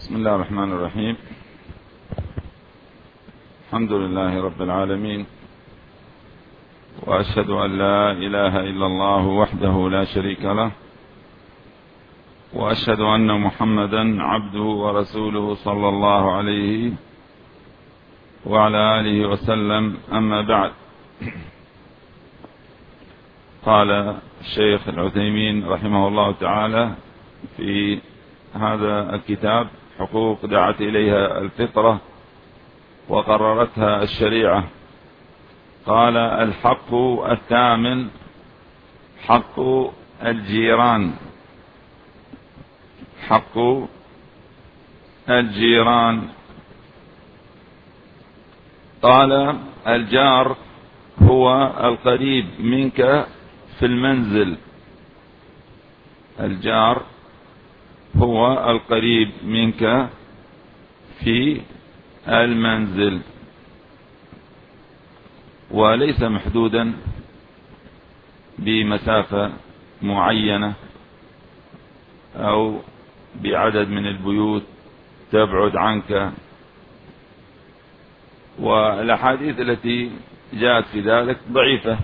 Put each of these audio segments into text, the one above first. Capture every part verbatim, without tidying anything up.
بسم الله الرحمن الرحيم. الحمد لله رب العالمين، وأشهد أن لا إله إلا الله وحده لا شريك له، وأشهد أن محمدا عبده ورسوله صلى الله عليه وعلى آله وسلم. أما بعد، قال الشيخ العثيمين رحمه الله تعالى في هذا الكتاب: حقوق دعت إليها الفطرة وقررتها الشريعة. قال: الحق الثامن حق الجيران. حق الجيران. قال: الجار هو القريب منك في المنزل. الجار هو القريب منك في المنزل، وليس محدودا بمسافة معينة أو بعدد من البيوت تبعد عنك. والأحاديث التي جاءت في ذلك ضعيفة،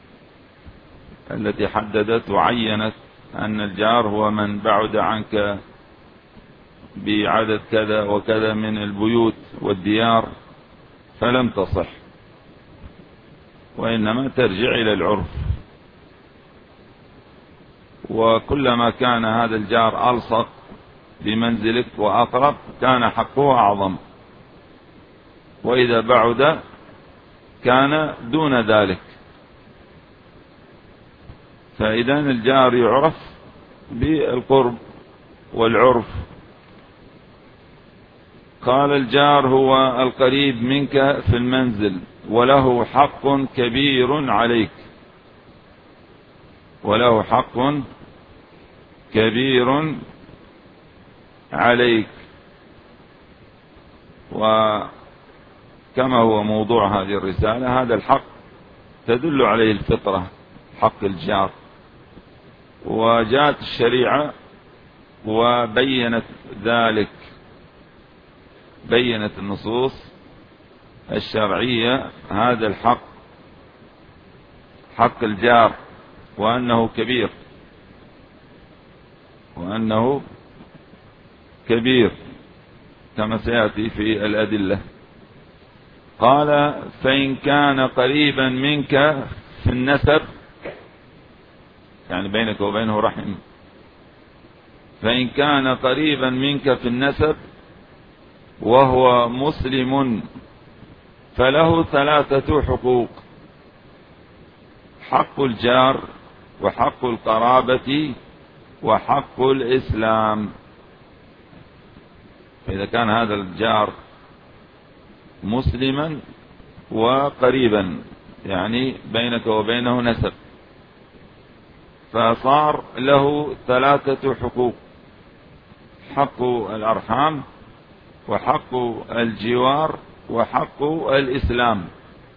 التي حددت وعينت أن الجار هو من بعد عنك بعدد كذا وكذا من البيوت والديار، فلم تصح، وإنما ترجع إلى العرف. وكلما كان هذا الجار ألصق بمنزلك وأقرب كان حقه أعظم، وإذا بعد كان دون ذلك. فإذا الجار يعرف بالقرب والعرف. قال: الجار هو القريب منك في المنزل وله حق كبير عليك. وله حق كبير عليك. وكما هو موضوع هذه الرسالة، هذا الحق تدل عليه الفطرة، حق الجار. وجاءت الشريعة وبينت ذلك، بينت النصوص الشرعية هذا الحق، حق الجار، وأنه كبير، وأنه كبير كما سيأتي في الأدلة. قال: فإن كان قريبا منك في النسب، يعني بينك وبينه رحم، فإن كان قريبا منك في النسب وهو مسلم فله ثلاثة حقوق: حق الجار، وحق القرابة، وحق الإسلام. فإذا كان هذا الجار مسلما وقريبا، يعني بينك وبينه نسب، فصار له ثلاثة حقوق: حق الأرحام، وحق الجوار، وحق الإسلام.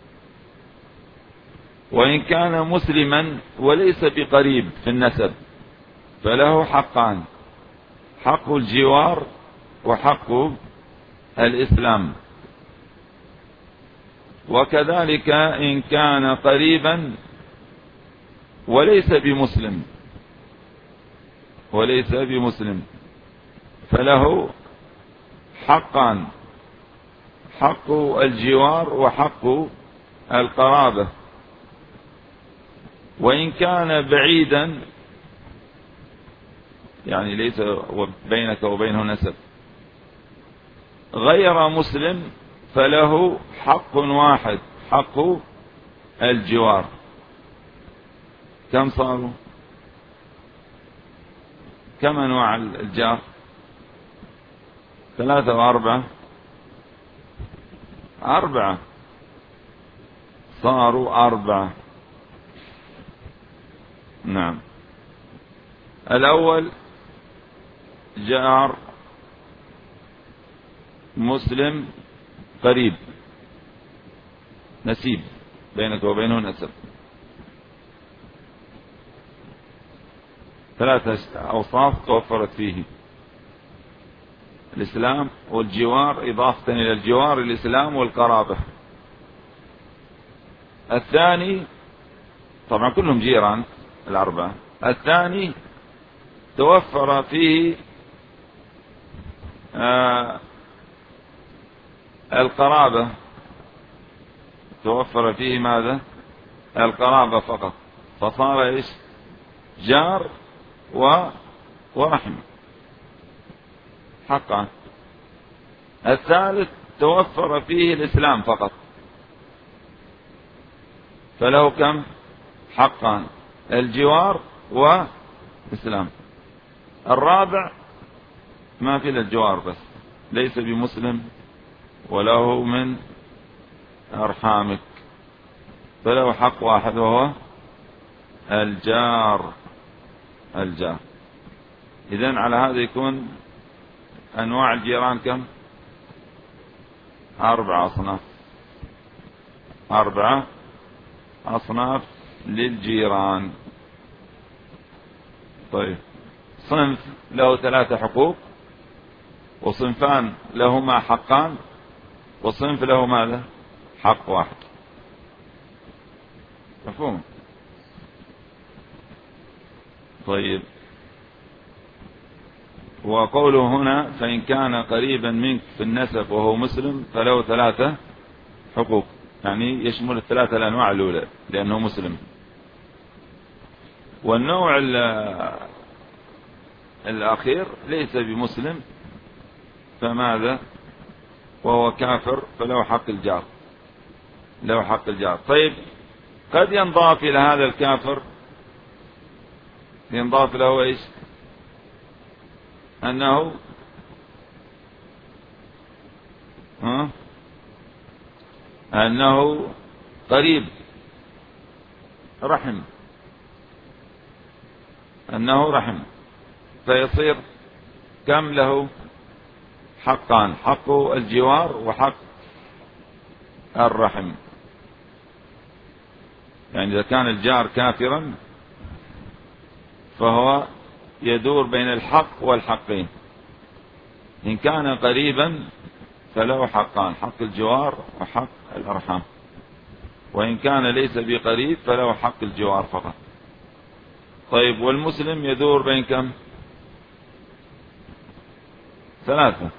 وإن كان مسلما وليس بقريب في النسب فله حقان: حق الجوار وحق الإسلام. وكذلك إن كان قريبا وليس بمسلم وليس بمسلم فله حقان: حق الجوار وحق القرابة. وإن كان بعيدا، يعني ليس بينك وبينه نسب، غير مسلم، فله حق واحد: حق الجوار. كم صاروا؟ كم أنواع الجار؟ ثلاثة وأربعة؟ أربعة. صاروا أربعة. نعم. الأول جار مسلم قريب، نسيب، بينك وبينه نسب. ثلاثة أوصاف توفرت فيه: الإسلام والجوار إضافة إلى الجوار الإسلام والقرابة. الثاني طبعا كلهم جيران الأربعة. الثاني توفر فيه آه القرابة، توفر فيه ماذا؟ القرابة فقط، فصار إيش؟ جار و ورحم حقا. الثالث توفر فيه الإسلام فقط، فله كم؟ حقا، الجوار والإسلام. الرابع ما في الجوار بس، ليس بمسلم وله من أرحامك، فله حق واحد وهو الجار. الجار. إذن على هذا يكون أنواع الجيران كم؟ أربع أصناف. أربعة أصناف للجيران. طيب، صنف له ثلاثة حقوق، وصنفان لهما حقان، وصنف له ماذا؟ حق واحد. مفهوم؟ طيب، وقوله هنا فإن كان قريبا منك في النسب وهو مسلم فله ثلاثة حقوق، يعني يشمل الثلاثة الأنواع الأولى لأنه مسلم. والنوع الأخير ليس بمسلم فماذا؟ وهو كافر فله حق الجار، له حق الجار. طيب، قد ينضاف إلى هذا الكافر، ينضاف له إيش؟ أنه ها أنه قريب رحم، أنه رحم، فيصير كم له؟ حقان، حق الجوار وحق الرحم. يعني إذا كان الجار كافرا فهو يدور بين الحق والحقين. إن كان قريبا فله حقان، حق الجوار وحق الأرحام. وإن كان ليس بقريب فله حق الجوار فقط. طيب، والمسلم يدور بين كم؟ ثلاثة.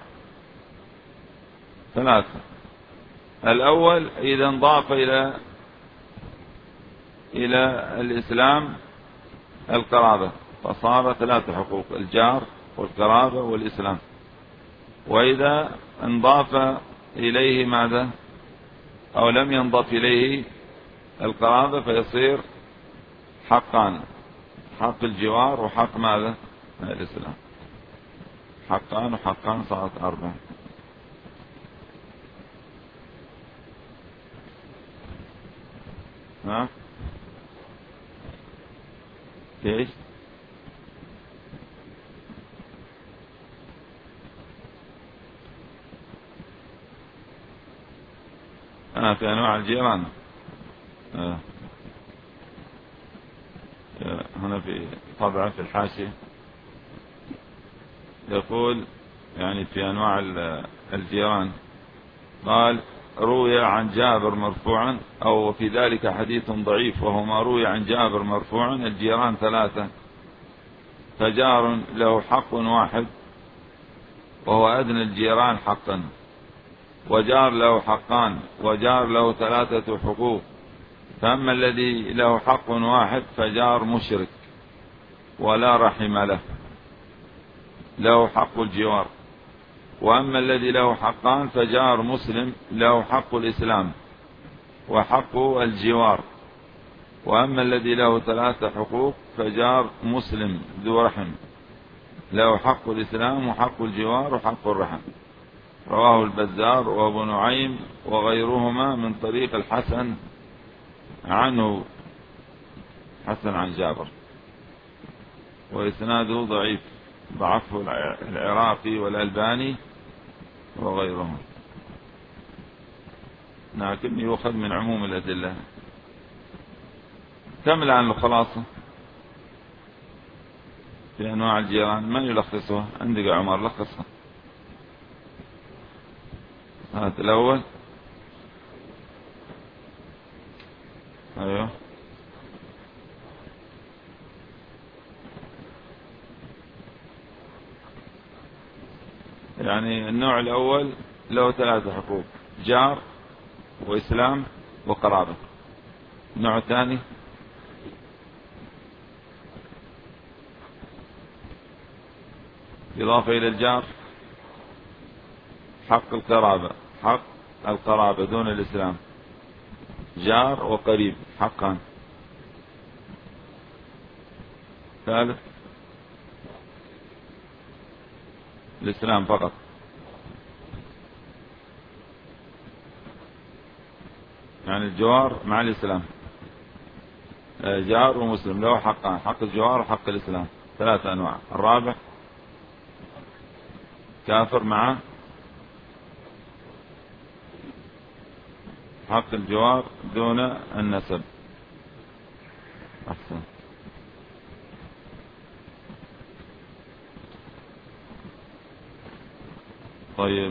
ثلاثة. الأول إذا انضاف إلى إلى الإسلام القرابة فصار ثلاثة حقوق: الجار والقرابة والإسلام. وإذا انضاف إليه ماذا؟ أو لم ينضف إليه القرابة فيصير حقان: حق الجوار وحق ماذا؟ الإسلام. حقان وحقان صارت أربعة. ها؟ كيف؟ آه في أنواع الجيران. آه. هنا في طبعا في الحاشية يقول يعني في أنواع الجيران، قال: روي عن جابر مرفوعا، أو في ذلك حديث ضعيف وهو ما روي عن جابر مرفوعا: الجيران ثلاثة، فجار له حق واحد وهو أدنى الجيران حقا، وجار له حقان، وجار له ثلاثة حقوق. فأما الذي له حق واحد فجار مشرك ولا رحم له، له حق الجوار. وأما الذي له حقان فجار مسلم له حق الإسلام وحق الجوار. وأما الذي له ثلاثة حقوق فجار مسلم ذو رحم له حق الإسلام وحق الجوار وحق الرحم. رواه البزار وابو نعيم وغيرهما من طريق الحسن عنه، حسن عن جابر، وإسناده ضعيف، ضعفه العراقي والألباني وغيرهم، لكن يؤخذ من عموم الأدلة. كم الآن الخلاصة في أنواع الجيران؟ من يلخصها؟ عندك عمر، لخصها. هات الأول. أيوه. يعني النوع الأول له ثلاثة حقوق: جار وإسلام وقرابة. النوع الثاني إضافة إلى الجار حق القرابة، حق القرابة دون الإسلام، جار وقريب حقا. ثالث الإسلام فقط. يعني الجوار مع الإسلام، جار ومسلم له حقان: حق الجوار وحق الإسلام، ثلاثة أنواع. الرابع كافر مع حق الجوار دون النسب. أحسن. طيب،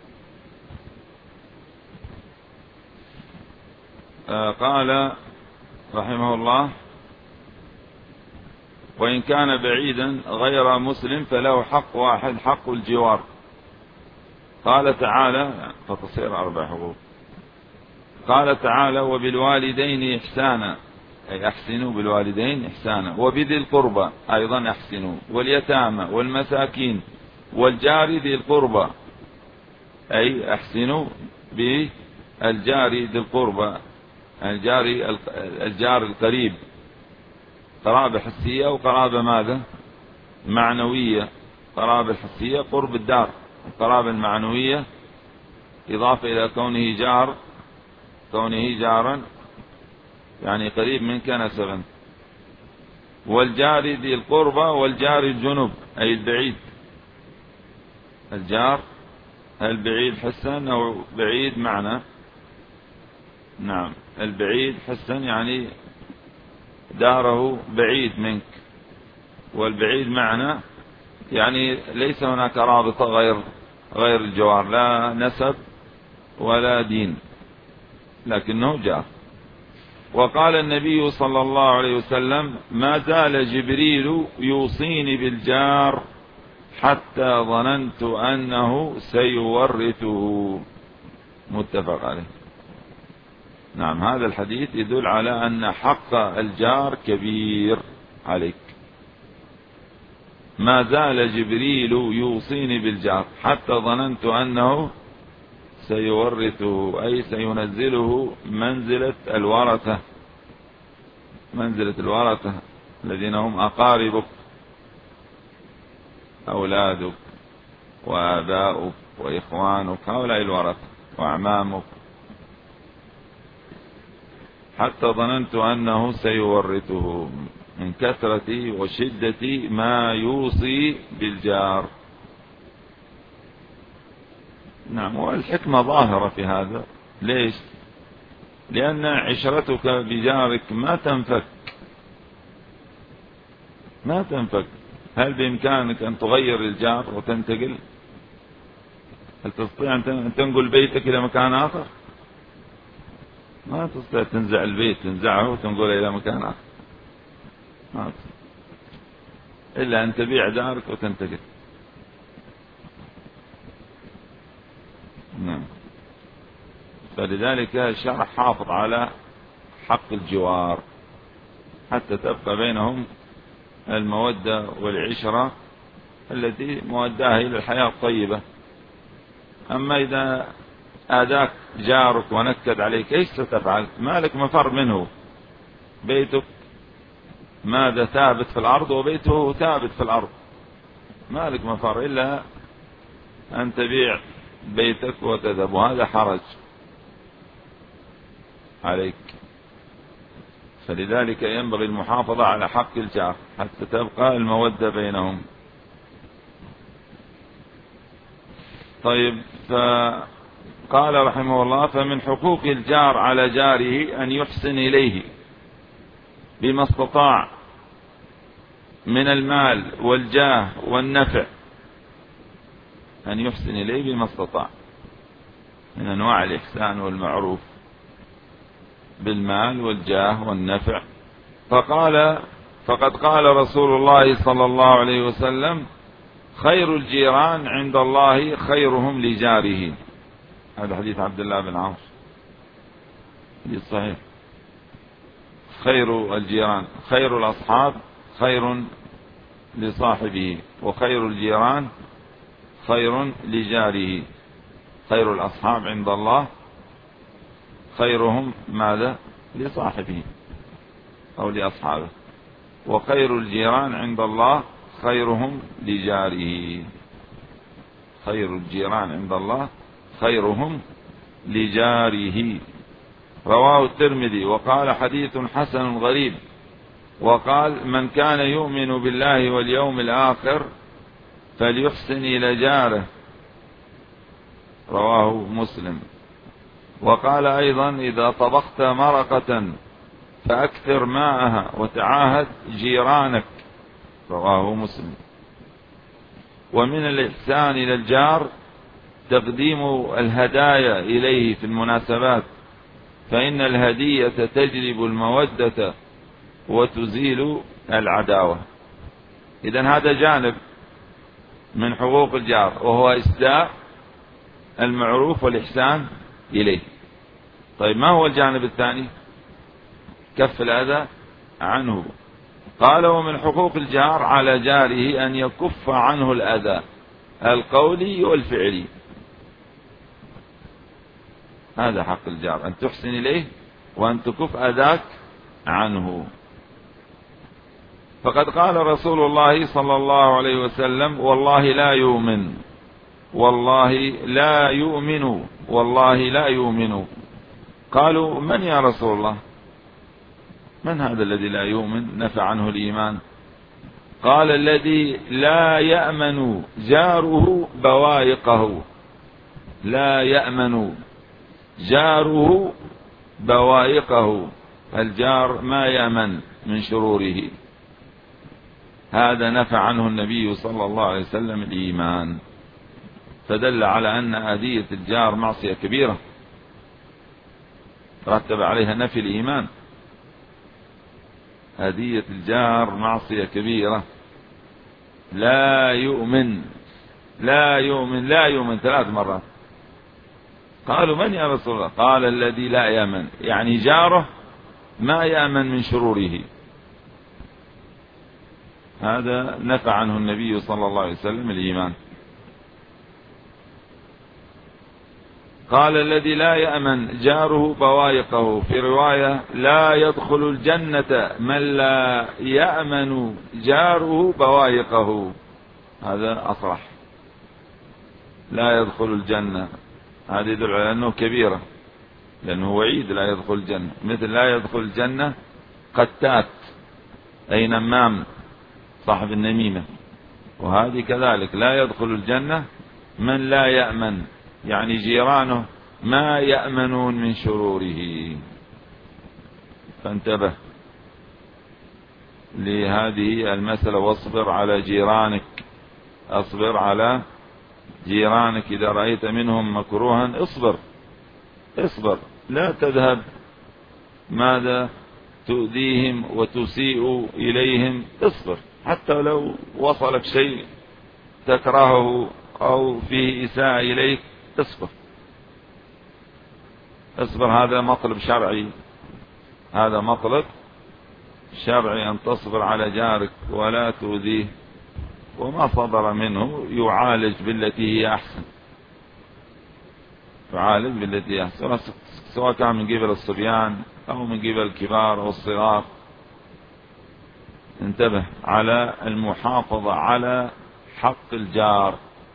آه قال رحمه الله: وإن كان بعيدا غير مسلم فله حق واحد، حق الجوار. قال تعالى: فتصير أربع حقوق. قال تعالى: وبالوالدين إحسانا، أي أحسنوا بالوالدين إحسانا، وبذي القربى أيضا أحسنوا، واليتامى والمساكين والجار ذي القربى، أي أحسنوا بالجار ذي القربى، الجار الجار القريب، قرابة حسية وقرابة ماذا؟ معنوية. قرابة الحسية قرب الدار، القرابة المعنوية إضافة إلى كونه جار، كونه جارا يعني قريب منك نسبا. والجار ذي القربى والجار الجنب أي البعيد، الجار البعيد حسا أو بعيد معنى. نعم، البعيد حسا يعني داره بعيد منك، والبعيد معنى يعني ليس هناك رابطة غير غير الجوار، لا نسب ولا دين، لكنه جار. وقال النبي صلى الله عليه وسلم: ما زال جبريل يوصيني بالجار حتى ظننت أنه سيورثه. متفق عليه. نعم، هذا الحديث يدل على أن حق الجار كبير عليك. ما زال جبريل يوصيني بالجار حتى ظننت أنه سيورثه، أي سينزله منزلة الورثة، منزلة الورثة الذين هم أقاربك، أولادك وآباؤك وإخوانك، هؤلاء الورثة وأعمامك. حتى ظننت أنه سيورثه من كثرة وشدة ما يوصي بالجار. نعم، والحكمة ظاهرة في هذا. ليش؟ لأن عشرتك بجارك ما تنفك، ما تنفك. هل بإمكانك أن تغير الجار وتنتقل؟ هل تستطيع أن تنقل بيتك إلى مكان آخر؟ ما تستطيع تنزع البيت، تنزعه وتنقله إلى مكان آخر، ما تستطيع إلا أن تبيع دارك وتنتقل. نعم. فلذلك الشرع حافظ على حق الجوار حتى تبقى بينهم المودة والعشرة التي موداها إلى الحياة الطيبة. أما إذا آذاك جارك ونكد عليك، إيش ستفعل؟ ما لك مفر منه، بيتك ماذا ثابت في الأرض وبيته ثابت في الأرض، ما لك مفر إلا أن تبيع بيتك وتذهب، وهذا حرج عليك. فلذلك ينبغي المحافظة على حق الجار حتى تبقى المودة بينهم. طيب، فقال رحمه الله: فمن حقوق الجار على جاره أن يحسن إليه بما استطاع من المال والجاه والنفع، أن يحسن إليه بما استطاع. من أنواع الإحسان والمعروف بالمال والجاه والنفع. فقال فقد قال رسول الله صلى الله عليه وسلم: خير الجيران عند الله خيرهم لجاره. هذا حديث عبد الله بن عمرو، حديث صحيح. خير الجيران، خير الأصحاب خير لصاحبه، وخير الجيران خير لجاره. خير الأصحاب عند الله خيرهم ماذا؟ لصاحبه أو لأصحابه، وخير الجيران عند الله خيرهم لجاره. خير الجيران عند الله خيرهم لجاره. رواه الترمذي وقال حديث حسن غريب، وقال: من كان يؤمن بالله واليوم الآخر فليحسن إلى جاره. رواه مسلم. وقال أيضا: إذا طبخت مرقة فأكثر ماءها وتعاهد جيرانك. رواه مسلم. ومن الإحسان إلى الجار تقديم الهدايا إليه في المناسبات، فإن الهدية تجلب المودة وتزيل العداوة. إذن هذا جانب من حقوق الجار، وهو إسداء المعروف والإحسان إليه. طيب، ما هو الجانب الثاني؟ كف الأذى عنه. قال: ومن حقوق الجار على جاره أن يكف عنه الأذى القولي والفعلي. هذا حق الجار، أن تحسن إليه وأن تكف أذاك عنه. فقد قال رسول الله صلى الله عليه وسلم: والله لا يؤمن والله لا يؤمن والله لا يؤمن. قالوا: من يا رسول الله؟ من هذا الذي لا يؤمن نفى عنه الإيمان؟ قال: الذي لا يأمن جاره بوائقه. لا يأمن جاره بوائقه، الجار ما يأمن من شروره. هذا نفى عنه النبي صلى الله عليه وسلم الإيمان، فدل على أن أذية الجار معصية كبيرة رتب عليها نفي الإيمان. أذية الجار معصية كبيرة. لا يؤمن لا يؤمن لا يؤمن ثلاث مرات. قالوا: من يا رسول الله؟ قال: الذي لا يأمن، يعني جاره ما يأمن من شروره. هذا نفى عنه النبي صلى الله عليه وسلم الإيمان. قال: الذي لا يأمن جاره بوائقه. في رواية: لا يدخل الجنة من لا يأمن جاره بوائقه. هذا أصرح، لا يدخل الجنة. هذا يدل على أنه كبيرة، لأنه وعيد لا يدخل الجنة. مثل لا يدخل الجنة قتات، أي نمام صاحب النميمة. وهذه كذلك، لا يدخل الجنة من لا يأمن، يعني جيرانه ما يأمنون من شروره. فانتبه لهذه المسألة، واصبر على جيرانك. اصبر على جيرانك، إذا رأيت منهم مكروها اصبر اصبر، لا تذهب ماذا تؤذيهم وتسيء إليهم. اصبر، حتى لو وصلك شيء تكرهه أو فيه إساءة إليك اصبر اصبر. هذا مطلب شرعي، هذا مطلب شرعي، أن تصبر على جارك ولا تؤذيه، وما صدر منه يعالج بالتي هي أحسن. يعالج بالتي هي أحسن، سواء كان من قبل الصبيان أو من قبل الكبار أو الصغار. انتبه على المحافظة على حق الجار.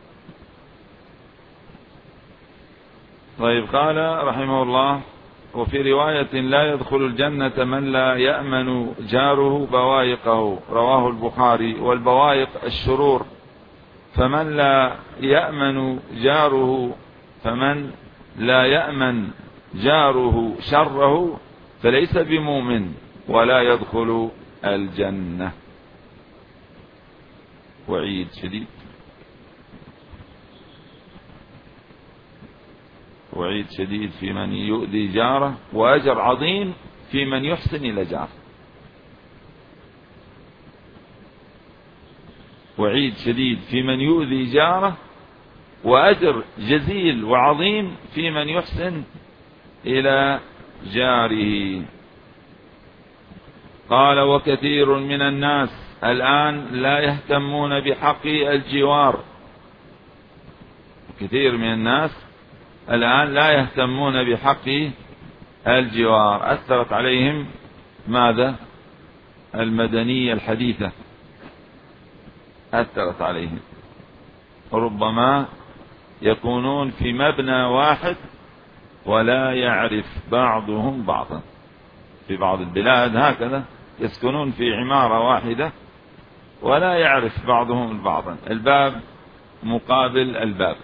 طيب، قال رحمه الله: وفي رواية: لا يدخل الجنة من لا يأمن جاره بوائقه. رواه البخاري. والبوائق الشرور، فمن لا يأمن جاره فمن لا يأمن جاره شره فليس بمؤمن ولا يدخل الجنة. وعيد شديد، وعيد وعيد شديد في من يؤذي جاره، وأجر عظيم في من يحسن إلى جاره. وعيد شديد في من يؤذي جاره، وأجر جزيل وعظيم في من يحسن إلى جاره. قال: وكثير من الناس الآن لا يهتمون بحق الجوار. كثير من الناس الآن لا يهتمون بحق الجوار. أثرت عليهم ماذا؟ المدنية الحديثة أثرت عليهم. ربما يكونون في مبنى واحد ولا يعرف بعضهم بعضا. في بعض البلاد هكذا يسكنون في عمارة واحدة ولا يعرف بعضهم بعضا، الباب مقابل الباب،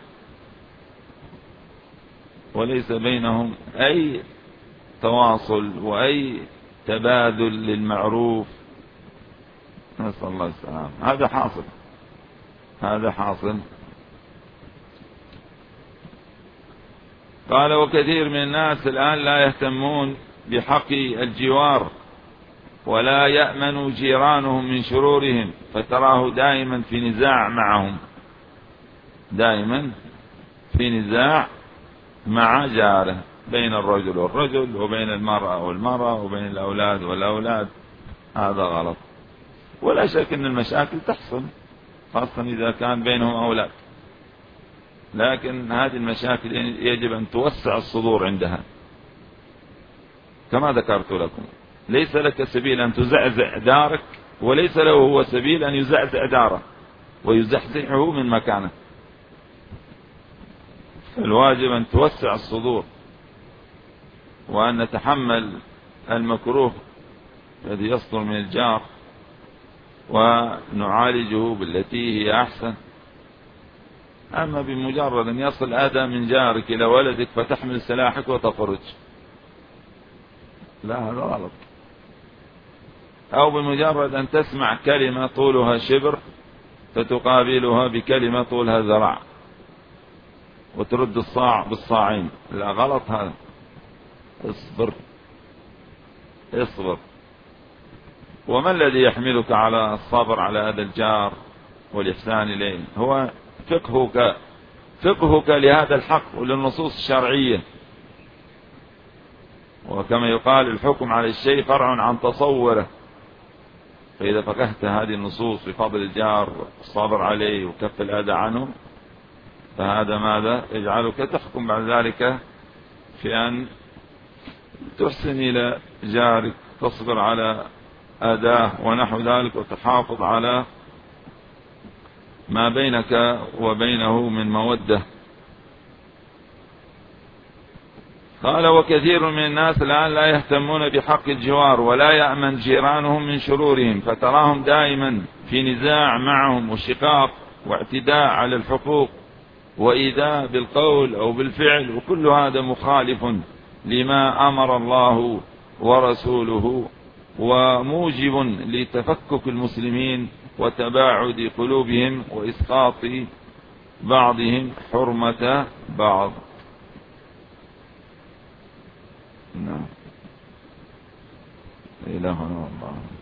وليس بينهم أي تواصل وأي تبادل للمعروف. نسأل الله السلامة. هذا حاصل هذا حاصل قال: وكثير من الناس الآن لا يهتمون بحق الجوار، ولا يأمن جيرانهم من شرورهم، فتراه دائما في نزاع معهم، دائما في نزاع مع جاره، بين الرجل والرجل، وبين المرأة والمرأة، وبين الأولاد والأولاد. هذا غلط. ولا شك أن المشاكل تحصل، خاصة إذا كان بينهم أولاد، لكن هذه المشاكل يجب أن توسع الصدور عندها. كما ذكرت لكم، ليس لك سبيل أن تزعزع دارك، وليس له هو سبيل أن يزعزع داره ويزحزحه من مكانه. الواجب أن توسع الصدور، وأن نتحمل المكروه الذي يصدر من الجار ونعالجه بالتي هي أحسن. أما بمجرد أن يصل أذى من جارك إلى ولدك فتحمل سلاحك وتخرج، لا، هذا غلط. أو بمجرد أن تسمع كلمة طولها شبر فتقابلها بكلمة طولها ذراع وترد الصاع بالصاعين، لا، غلط هذا. اصبر اصبر. وما الذي يحملك على الصبر على هذا الجار والإحسان إليه؟ هو فقهك فقهك لهذا الحق وللنصوص الشرعية. وكما يقال: الحكم على الشيء فرع عن تصوره. فإذا فقهت هذه النصوص بفضل الجار والصبر عليه وكف الأذى عنه، فهذا ماذا يجعلك تحكم بعد ذلك في أن تحسن إلى جارك، تصبر على أذاه ونحو ذلك، وتحافظ على ما بينك وبينه من مودة. قال: وكثير من الناس الآن لا يهتمون بحق الجوار، ولا يأمن جيرانهم من شرورهم، فتراهم دائما في نزاع معهم وشقاق واعتداء على الحقوق وإيذاء بالقول أو بالفعل، وكل هذا مخالف لما أمر الله ورسوله، وموجب لتفكك المسلمين وتباعد قلوبهم وإسقاط بعضهم حرمة بعض. نعم. إلهنا الله.